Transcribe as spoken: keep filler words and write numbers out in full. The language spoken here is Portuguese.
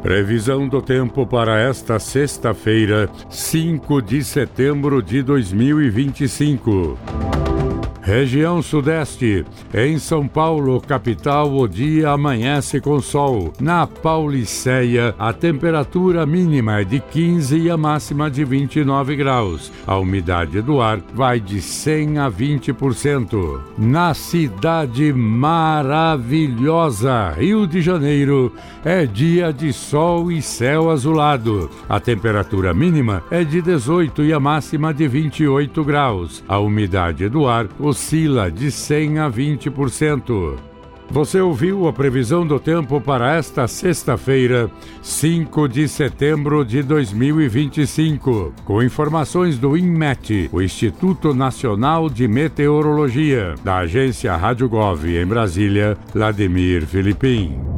Previsão do tempo para esta sexta-feira, cinco de setembro de dois mil e vinte e cinco. Região Sudeste. Em São Paulo, capital, o dia amanhece com sol. Na Pauliceia, a temperatura mínima é de quinze e a máxima de vinte e nove graus. A umidade do ar vai de cem a vinte por cento. Na cidade maravilhosa, Rio de Janeiro, é dia de sol e céu azulado. A temperatura mínima é de dezoito e a máxima de vinte e oito graus. A umidade do ar oscila de cem a vinte por cento. Você ouviu a previsão do tempo para esta sexta-feira, cinco de setembro de dois mil e vinte e cinco, com informações do INMET, o Instituto Nacional de Meteorologia, da agência Rádio Gov em Brasília, Vladimir Filipim.